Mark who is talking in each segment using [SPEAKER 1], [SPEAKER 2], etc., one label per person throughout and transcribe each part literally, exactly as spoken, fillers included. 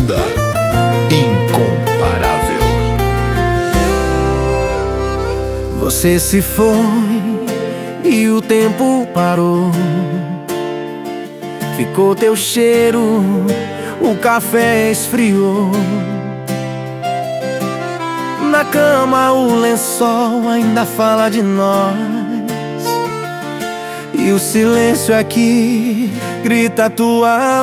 [SPEAKER 1] banda incomparável.
[SPEAKER 2] Você se foi e o tempo parou. Ficou teu cheiro, o café esfriou. Na cama o lençol ainda fala de nós, e o silêncio aqui grita tua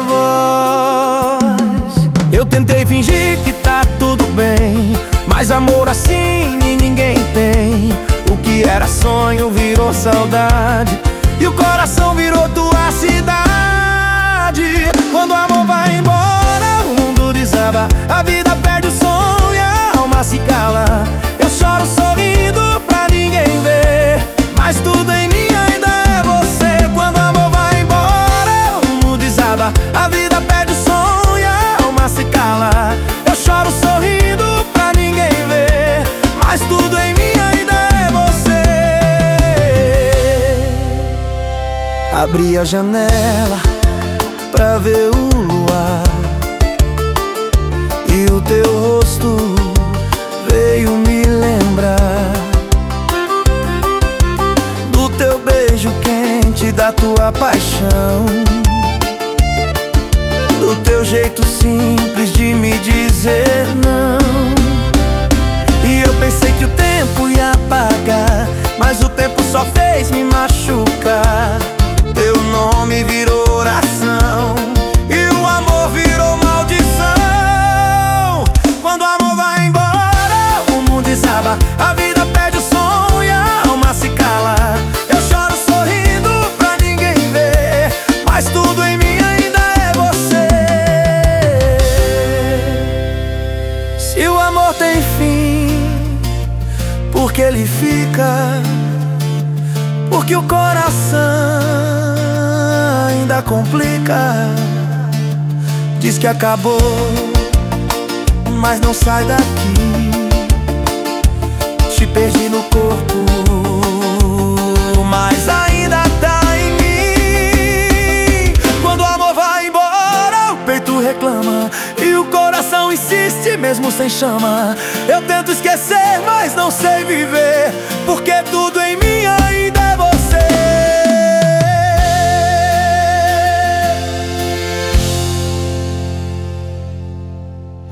[SPEAKER 2] voz. Eu tentei fingir que tá tudo bem, mas amor assim ninguém tem. O que era sonho virou saudade, e o coração virou tua cidade. Quando o amor vai embora, o mundo desaba, a vida perde o som e a alma se cala. Eu choro sorrindo pra ninguém ver, mas tudo em mim ainda é você. Quando o amor vai embora, o mundo desaba, a vida perde o som e a alma se cala. Eu choro sorrindo pra ninguém ver, mas tudo em mim ainda é você. Abri a janela pra ver o luar, e o teu rosto veio me lembrar do teu beijo quente, da tua paixão, do teu jeito simples de me dizer não. E eu pensei que o tempo ia apagar, mas o tempo só fez me machucar. Teu nome virou oração, e o amor virou maldição. Quando o amor vai embora, o mundo desaba, a vida perde o som e a alma se cala. Eu choro sorrindo pra ninguém ver, mas tudo em mim ainda é você. Se o amor tem fim, por que ele fica? Porque o coração ainda complica. Diz que acabou, mas não sai daqui. Te perdi no corpo, mas ainda tá em mim. Quando o amor vai embora, o peito reclama, e o coração insiste mesmo sem chama. Eu tento esquecer, mas não sei viver, porque tudo